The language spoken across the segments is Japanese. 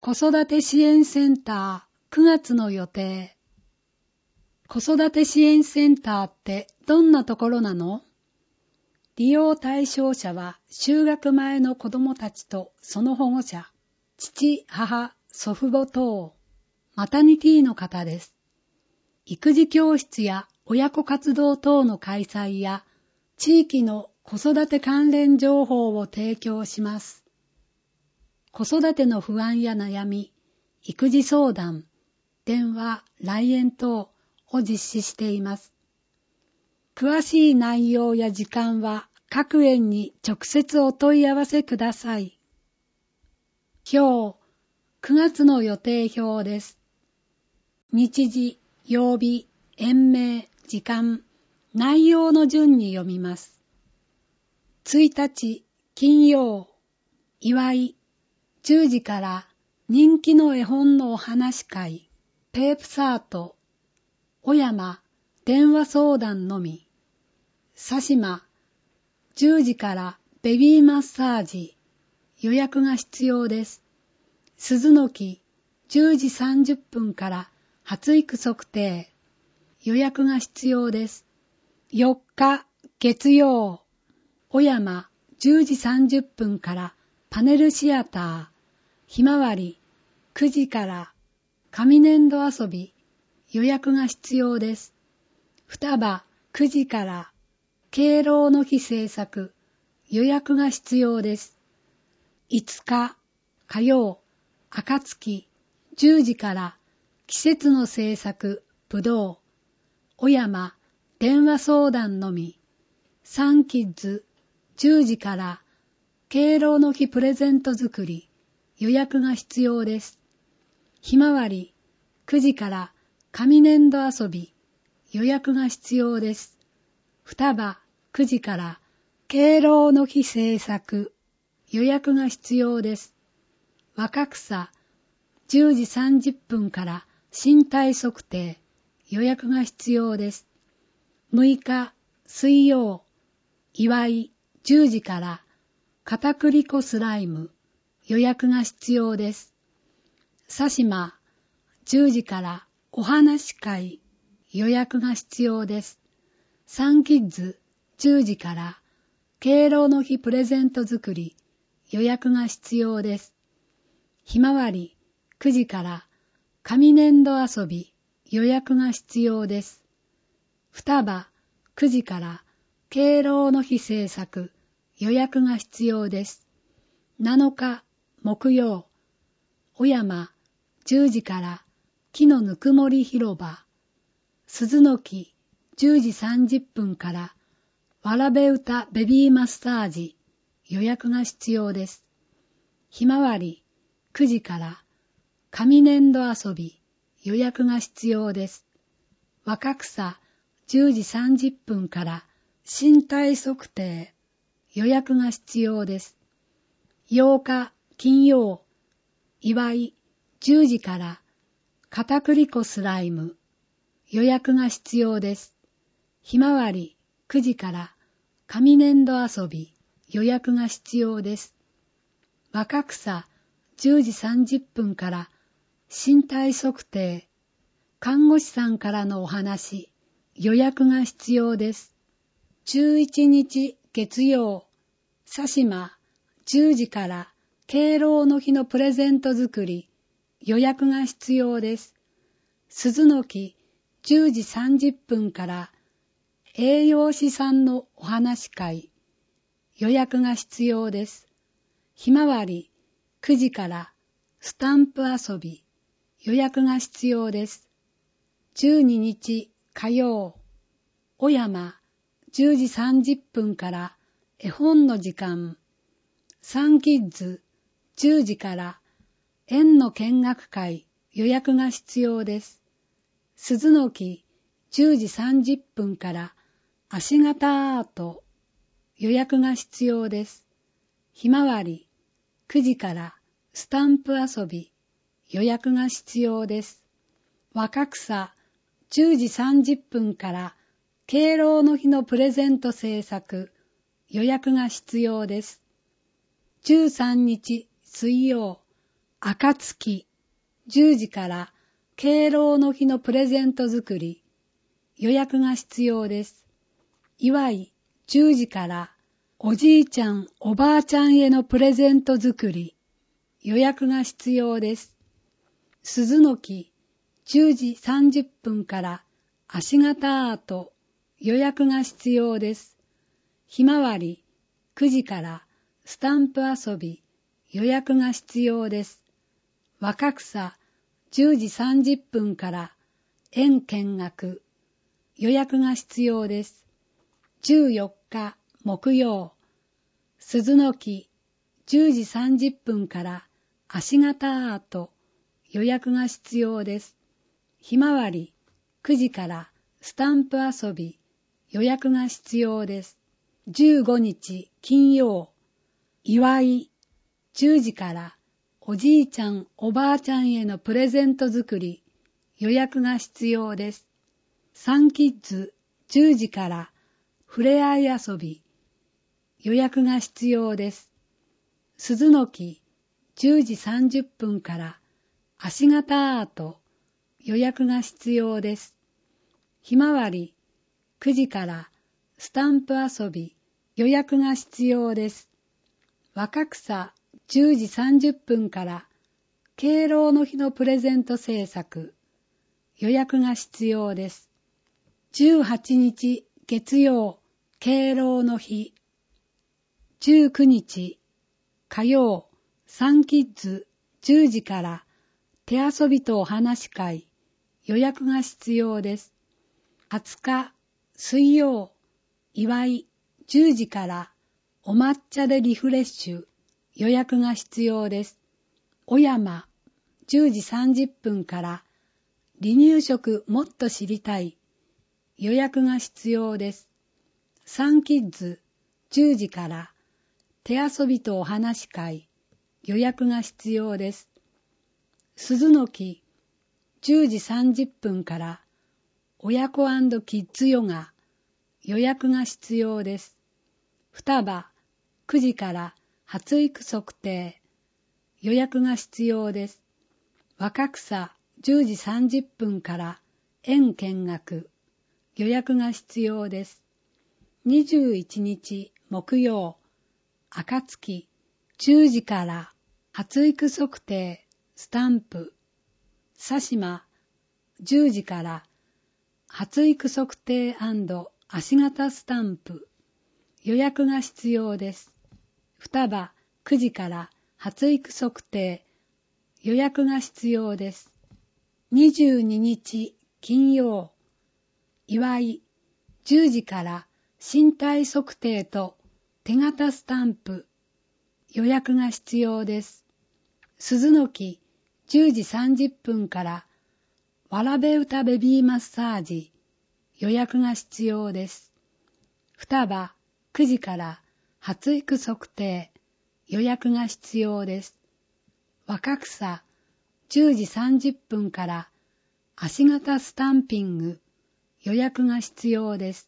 子育て支援センター9月の予定。子育て支援センターってどんなところなの？利用対象者は就学前の子どもたちとその保護者、父、母、祖父母等、マタニティの方です。育児教室や親子活動等の開催や地域の子育て関連情報を提供します。子育ての不安や悩み、育児相談、電話、来園等を実施しています。詳しい内容や時間は各園に直接お問い合わせください。今日、9月の予定表です。日時、曜日、園名、時間、内容の順に読みます。1日、金曜、祝い、10時から人気の絵本のお話会、ペープサート、小山、電話相談のみ、佐島、10時からベビーマッサージ、予約が必要です。鈴の木、10時30分から発育測定、予約が必要です。4日、月曜、小山、10時30分からパネルシアター、ひまわり、9時から紙粘土遊び、予約が必要です。双葉、9時から敬老の日制作、予約が必要です。5日、火曜、暁、10時から季節の制作、ぶどう、小山、電話相談のみ、サンキッズ、10時から敬老の日プレゼント作り、予約が必要です。ひまわり、9時から紙粘土遊び、予約が必要です。双葉、9時から敬老の日制作、予約が必要です。若草、10時30分から身体測定、予約が必要です。6日、水曜、祝い、10時から片栗粉スライム、予約が必要です。佐島、10時からお話会、予約が必要です。サンキッズ、10時から敬老の日プレゼント作り、予約が必要です。ひまわり、9時から紙粘土遊び、予約が必要です。双葉、9時から敬老の日制作、予約が必要です。7日、木曜、小山、10時から木のぬくもり広場、鈴の木、10時30分からわらべ歌ベビーマッサージ、予約が必要です。ひまわり、9時から紙粘土遊び、予約が必要です。若草、10時30分から身体測定、予約が必要です。8日、金曜、祝い、10時から片栗粉スライム、予約が必要です。ひまわり、9時から紙粘土遊び、予約が必要です。若草、10時30分から身体測定、看護師さんからのお話、予約が必要です。11日月曜、佐島、10時から敬老の日のプレゼント作り、予約が必要です。鈴の木、10時30分から栄養士さんのお話会、予約が必要です。ひまわり、9時からスタンプ遊び、予約が必要です。12日火曜、小山、10時30分から絵本の時間、サンキッズ、10時から園の見学会、予約が必要です。鈴の木、10時30分から足型アート、予約が必要です。ひまわり、9時からスタンプ遊び、予約が必要です。若草、10時30分から敬老の日のプレゼント制作、予約が必要です。13日水曜、 暁、10時から敬老の日のプレゼント作り、予約が必要です。祝い、10時からおじいちゃん、おばあちゃんへのプレゼント作り、予約が必要です。鈴の木、10時30分から足型アート、予約が必要です。ひまわり、9時からスタンプ遊び、予約が必要です。若草、10時30分から園見学、予約が必要です。14日木曜、鈴の木、10時30分から足型アート、予約が必要です。ひまわり、9時からスタンプ遊び、予約が必要です。15日金曜、祝い、10時からおじいちゃん、おばあちゃんへのプレゼント作り、予約が必要です。サンキッズ、10時からふれあい遊び、予約が必要です。鈴の木、10時30分から足型アート、予約が必要です。ひまわり、9時からスタンプ遊び、予約が必要です。若草、10時30分から敬老の日のプレゼント制作、予約が必要です。18日月曜、敬老の日。19日火曜、サンキッズ10時から手遊びとお話し会、予約が必要です。20日水曜、祝い10時からお抹茶でリフレッシュ、予約が必要です。小山、10時30分から離乳食もっと知りたい、予約が必要です。サンキッズ、10時から手遊びとお話し会、予約が必要です。鈴の木、10時30分から親子&キッズヨガ、予約が必要です。双葉、9時から発育測定、予約が必要です。若草、10時30分から園見学、予約が必要です。21日木曜、暁、10時から発育測定、スタンプ、佐島、10時から発育測定&足型スタンプ、予約が必要です。双葉、9時から発育測定、予約が必要です。22日金曜、祝い、10時から身体測定と手形スタンプ、予約が必要です。鈴の木、10時30分からわらべ歌ベビーマッサージ、予約が必要です。双葉、9時から発育測定、予約が必要です。若草、10時30分から足型スタンピング、予約が必要です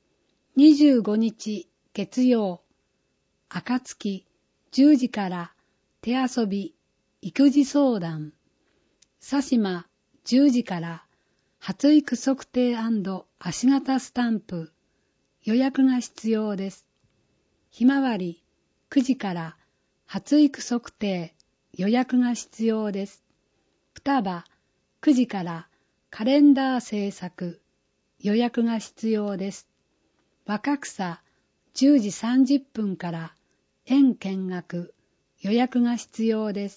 。25日月曜、暁、10時から手遊び、育児相談、佐島、10時から発育測定&足型スタンプ、予約が必要です。ひまわり、9時から発育測定、予約が必要です。双葉、9時からカレンダー制作、予約が必要です。若草、10時30分から園見学、予約が必要です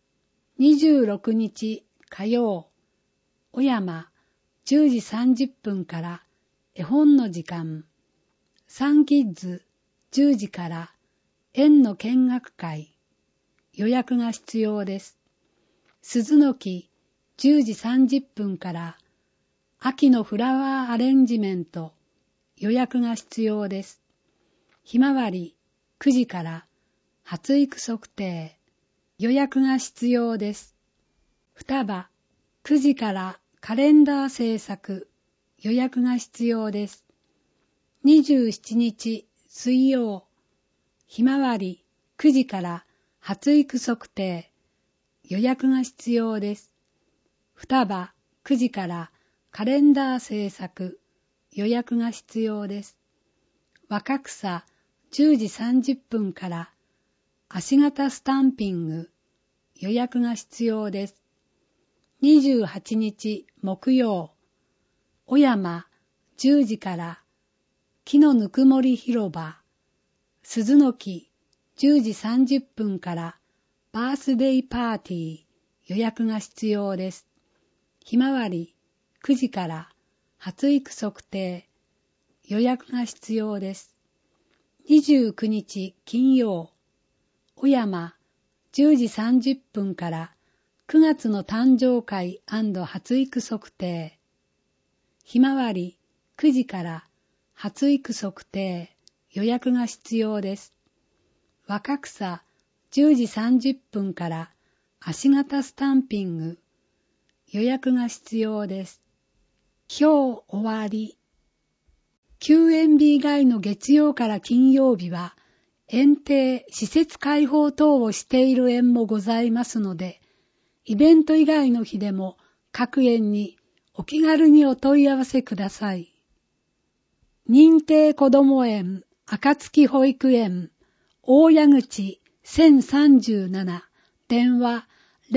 。26日火曜、小山、10時30分から絵本の時間、サンキッズ、10時から園の見学会、予約が必要です。鈴の木、10時30分から秋のフラワーアレンジメント、予約が必要です。ひまわり、9時から発育測定、予約が必要です。双葉、9時からカレンダー制作、予約が必要です。27日水曜、ひまわり、9時から発育測定、 予約が必要です。双葉9時からカレンダー制作、予約が必要です。若草10時30分から足型スタンピング、予約が必要です。28日木曜、小山10時から木のぬくもり広場、鈴の木10時30分からバースデーパーティー、予約が必要です。ひまわり9時から発育測定、予約が必要です。29日金曜、小山10時30分から9月の誕生会&発育測定、ひまわり9時から発育測定、予約が必要です。若草10時30分から足型スタンピング、予約が必要です。今日終わり。休園日以外の月曜から金曜日は、園庭、施設開放等をしている園もございますので、イベント以外の日でも各園にお気軽にお問い合わせください。認定こども園、暁保育園、大谷口1037、電話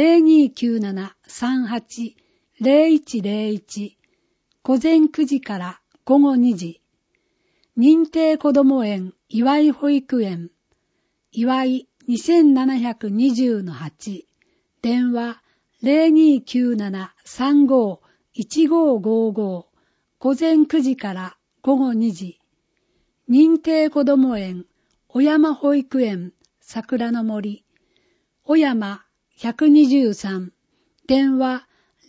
0297-38-0101、午前9時から午後2時。認定こども園、岩井保育園、岩井2720-8、電話0297-35-1555、午前9時から午後2時。認定こども園、小山保育園、桜の森、小山123、電話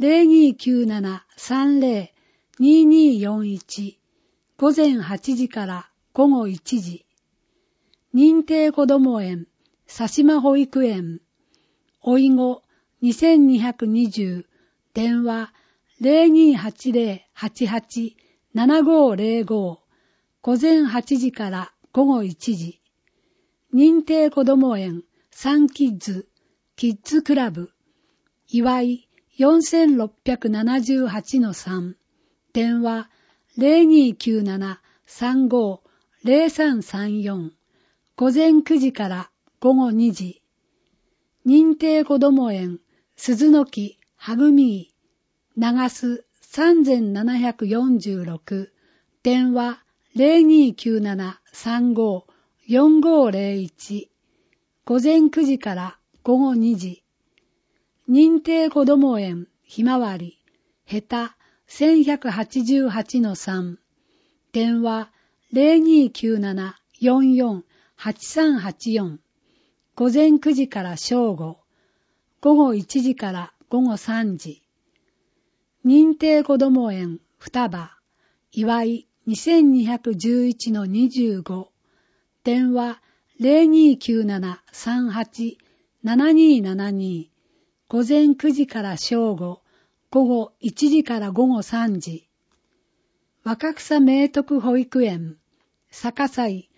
0297-30-2241、午前8時から午後1時。認定こども園、佐島保育園、おいご2220、電話0280-88-7505、午前8時から午後1時。認定こども園、サンキッズ、キッズクラブ、岩井4678-3、電話0297-35-0334、午前9時から午後2時。認定こども園、鈴の木はぐみ長須3746、電話0297-35-4501、午前9時から午後2時。認定こども園、ひまわり、へた1188-3、電話0297-44-8384、午前9時から正午、午後1時から午後3時。認定こども園、双葉、岩井2211-25、電話0297-38-7272、午前9時から正午、午後1時から午後3時。若草明徳保育園、逆祭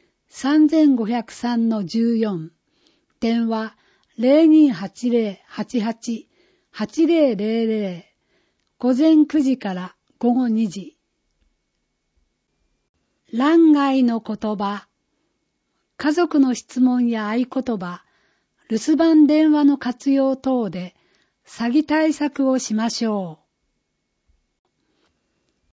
3503-14、電話0280-88-8000、午前9時から午後2時。欄外の言葉、家族の質問や合言葉、留守番電話の活用等で詐欺対策をしましょう。